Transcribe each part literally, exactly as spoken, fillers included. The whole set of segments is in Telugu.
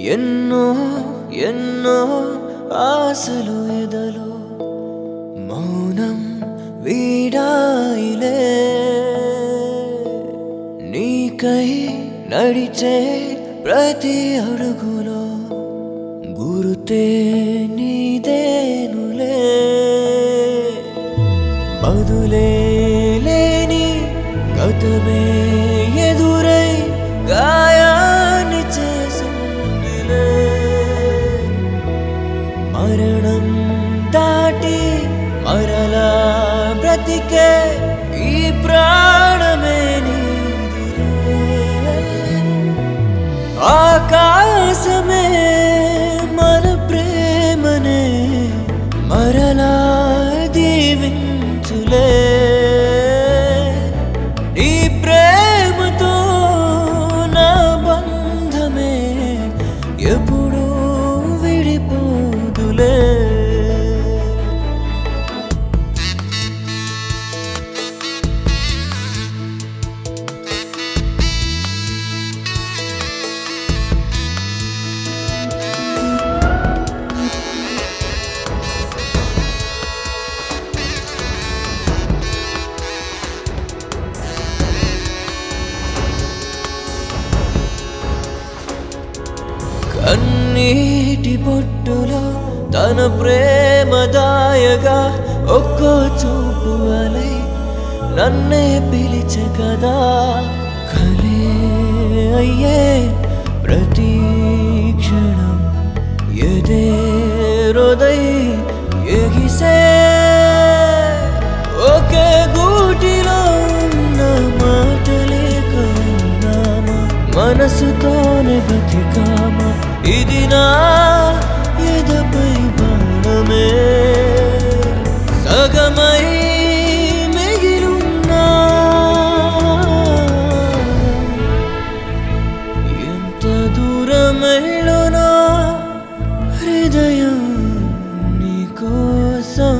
ఎన్నో ఎన్నో ఆశలు ఎదలో మౌనం వీడాయిలే నీకై నడిచే ప్రతి అడుగులో గురుతే నీదేనులే బదులే లేని గతమే ఎదురై గాయాన్ని చేసిందిలే మరణం దాటి మరలా బ్రతికే ఈ ప్రాణమే నీదిలే ఆకాశమే మన ప్రేమనే మరలా దీవించులే ఈ ప్రేమతో నా బంధమే ఎప్పుడూ విడిపోదులే కన్నీటి బొట్టులో తన ప్రేమ దాయగా ఒక్కో చూపు అలై నన్నే పిలిచే కదా కలే అయ్యే ప్రతి క్షణం ఎదే హృదై ఎగిసే ఒకే గూటిలో ఉన్న మాటలే కన్నామా మనసుతోనే బతికామా ఇది నా ఎదపై బాణమే సగమై మిగిలున్నా ఎంత దూరమెళ్ళునా హృదయం నీకోసం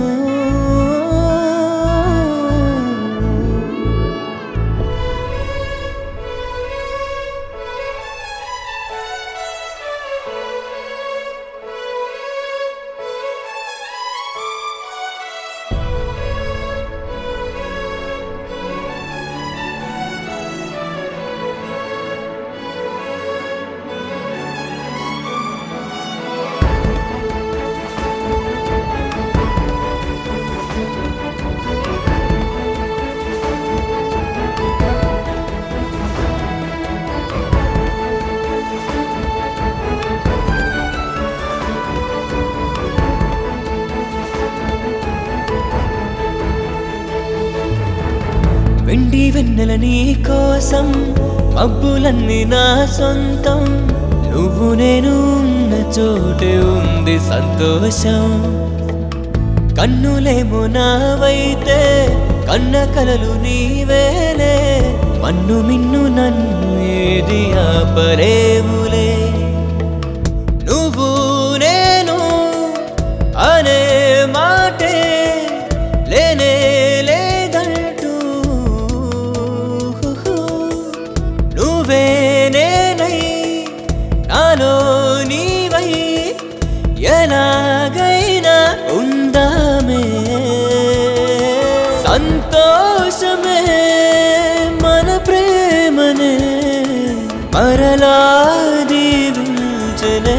వెండి వెన్నెల నీ కోసం మబ్బులన్నీ నా సొంతం నువ్వు నేను ఉన్న చోటే ఉంది సంతోషం కన్నులేమో నావైతే కన్న కలలు నీవేలే మన్ను మిన్ను నన్ను ఏది ఆపలేవులే నువ్వు నేను అనే మాటే లేనే నాలో నీవై ఎలాగైనా ఉందామే సంతోషమే మన ప్రేమనే మరలా దీవించనే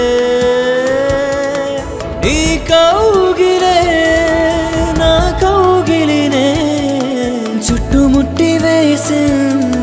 నీ కౌగిలే నా కౌగిలినే చుట్టుముట్టి వేసింది